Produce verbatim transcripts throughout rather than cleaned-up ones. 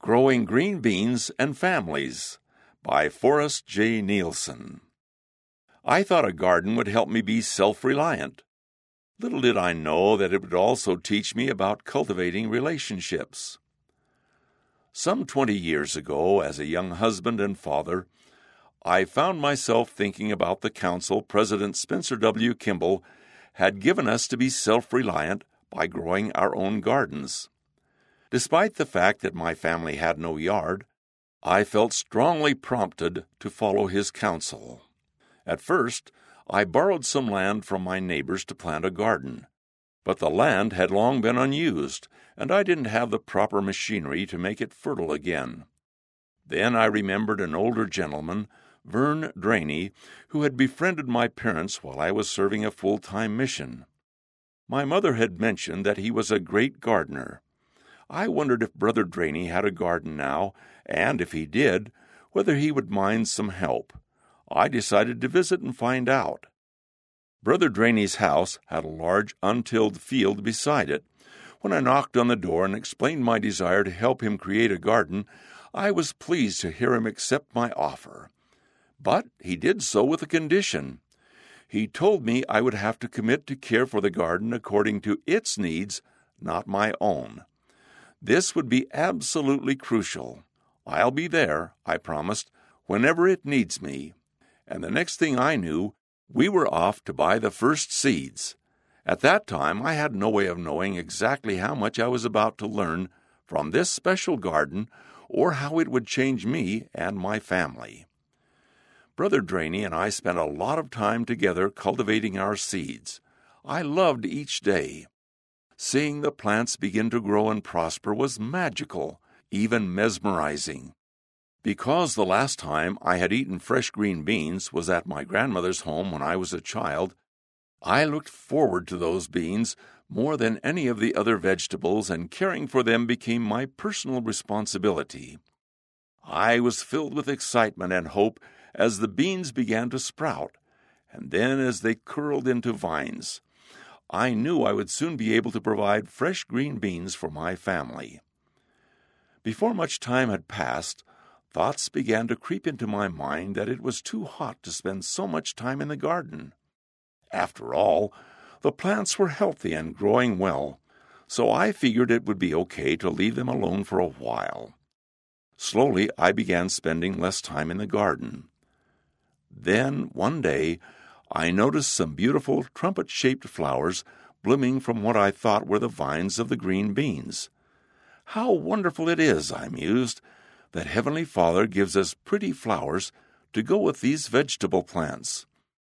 Growing Green Beans and Families by Forrest J. Nielsen. I thought a garden would help me be self-reliant. Little did I know that it would also teach me about cultivating relationships. Some twenty years ago, as a young husband and father, I found myself thinking about the counsel President Spencer W. Kimball had given us to be self-reliant by growing our own gardens. Despite the fact that my family had no yard, I felt strongly prompted to follow his counsel. At first, I borrowed some land from my neighbors to plant a garden, but the land had long been unused, and I didn't have the proper machinery to make it fertile again. Then I remembered an older gentleman, Vern Draney, who had befriended my parents while I was serving a full-time mission. My mother had mentioned that he was a great gardener. I wondered if Brother Draney had a garden now, and if he did, whether he would mind some help. I decided to visit and find out. Brother Draney's house had a large untilled field beside it. When I knocked on the door and explained my desire to help him create a garden, I was pleased to hear him accept my offer. But he did so with a condition. He told me I would have to commit to care for the garden according to its needs, not my own. This would be absolutely crucial. I'll be there, I promised, whenever it needs me. And the next thing I knew, we were off to buy the first seeds. At that time, I had no way of knowing exactly how much I was about to learn from this special garden or how it would change me and my family. Brother Draney and I spent a lot of time together cultivating our seeds. I loved each day. Seeing the plants begin to grow and prosper was magical, even mesmerizing. Because the last time I had eaten fresh green beans was at my grandmother's home when I was a child, I looked forward to those beans more than any of the other vegetables, and caring for them became my personal responsibility. I was filled with excitement and hope as the beans began to sprout, and then as they curled into vines. I knew I would soon be able to provide fresh green beans for my family. Before much time had passed, thoughts began to creep into my mind that it was too hot to spend so much time in the garden. After all, the plants were healthy and growing well, so I figured it would be okay to leave them alone for a while. Slowly, I began spending less time in the garden. Then, one day, I noticed some beautiful trumpet-shaped flowers blooming from what I thought were the vines of the green beans. How wonderful it is, I mused, that Heavenly Father gives us pretty flowers to go with these vegetable plants.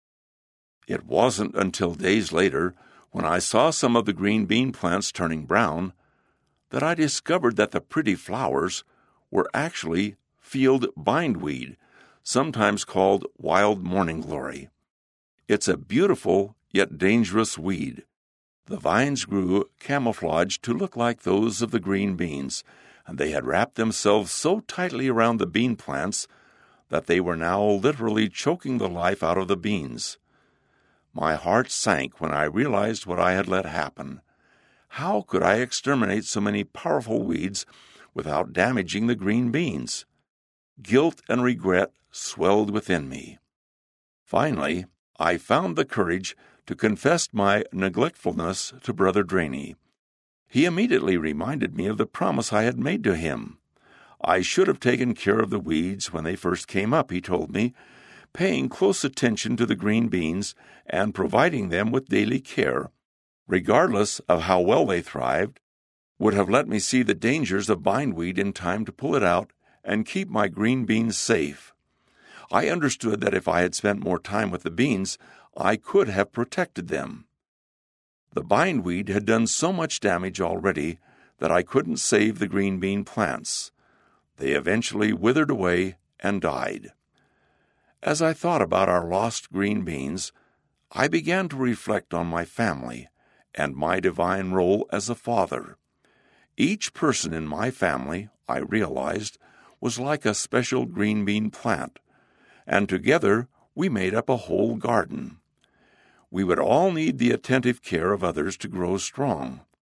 It wasn't until days later, when I saw some of the green bean plants turning brown, that I discovered that the pretty flowers were actually field bindweed, sometimes called wild morning glory. It's a beautiful yet dangerous weed. The vines grew camouflaged to look like those of the green beans, and they had wrapped themselves so tightly around the bean plants that they were now literally choking the life out of the beans. My heart sank when I realized what I had let happen. How could I exterminate so many powerful weeds without damaging the green beans? Guilt and regret swelled within me. Finally, I found the courage to confess my neglectfulness to Brother Draney. He immediately reminded me of the promise I had made to him. I should have taken care of the weeds when they first came up, he told me, paying close attention to the green beans and providing them with daily care, regardless of how well they thrived, would have let me see the dangers of bindweed in time to pull it out and keep my green beans safe. I understood that if I had spent more time with the beans, I could have protected them. The bindweed had done so much damage already that I couldn't save the green bean plants. They eventually withered away and died. As I thought about our lost green beans, I began to reflect on my family and my divine role as a father. Each person in my family, I realized, was like a special green bean plant, and together we made up a whole garden. We would all need the attentive care of others to grow strong.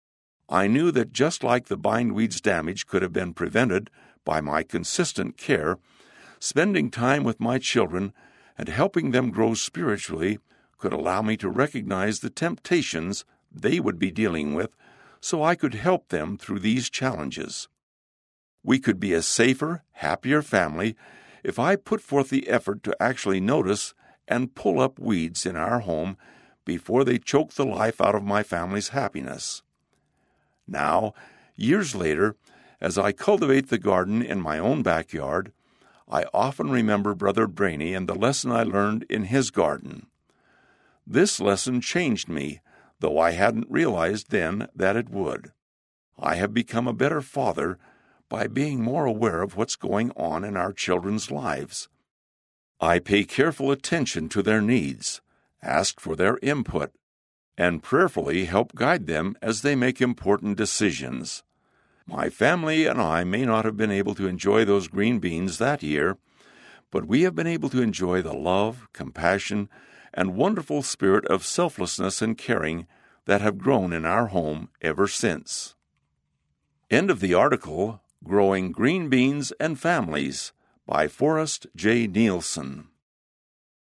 I knew that just like the bindweed's damage could have been prevented by my consistent care, spending time with my children and helping them grow spiritually could allow me to recognize the temptations they would be dealing with so I could help them through these challenges. We could be a safer, happier family if I put forth the effort to actually notice and pull up weeds in our home before they choke the life out of my family's happiness. Now, years later, as I cultivate the garden in my own backyard, I often remember Brother Brainy and the lesson I learned in his garden. This lesson changed me, though I hadn't realized then that it would. I have become a better father by being more aware of what's going on in our children's lives. I pay careful attention to their needs, ask for their input, and prayerfully help guide them as they make important decisions. My family and I may not have been able to enjoy those green beans that year, but we have been able to enjoy the love, compassion, and wonderful spirit of selflessness and caring that have grown in our home ever since. End of the article, Growing Green Beans and Families, by Forrest J. Nielsen.